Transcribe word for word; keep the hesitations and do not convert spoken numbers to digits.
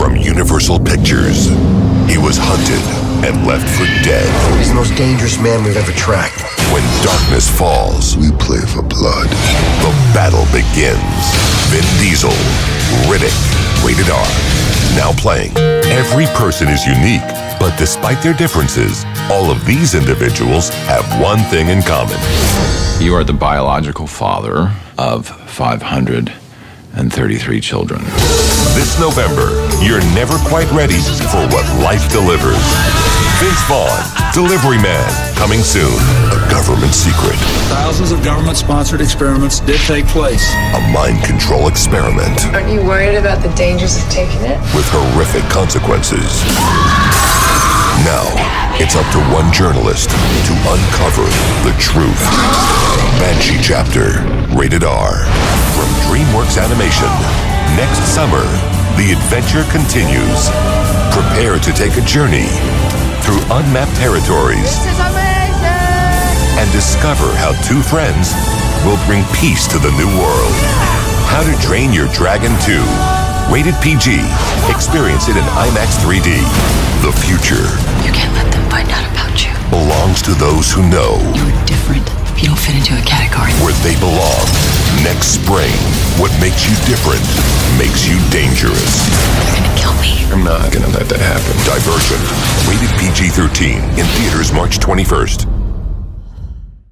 from Universal Pictures. He was hunted and left for dead. He's the most dangerous man we've ever tracked. When darkness falls, we play for blood. The battle begins. Vin Diesel, Riddick, rated R. Now playing. Every person is unique, but despite their differences, all of these individuals have one thing in common. You are the biological father of five hundred thirty-three children. This November, you're never quite ready for what life delivers. Vince Vaughn, Delivery Man, coming soon. A government secret. Thousands of government-sponsored experiments did take place. A mind control experiment. Aren't you worried about the dangers of taking it? With horrific consequences. Now, it's up to one journalist to uncover the truth. Banshee Chapter, rated R. From DreamWorks Animation. Next summer, the adventure continues. Prepare to take a journey through unmapped territories. This is amazing! And discover how two friends will bring peace to the new world. How to Train Your Dragon two. Rated P G. Experience it in IMAX three D. The future. You can't let them find out about you. Belongs to those who know. You're different. You don't fit into a category. Where they belong. Next spring. What makes you different makes you dangerous. You're gonna kill me. I'm not gonna let that happen. Divergent. Rated P G thirteen. In theaters March twenty-first.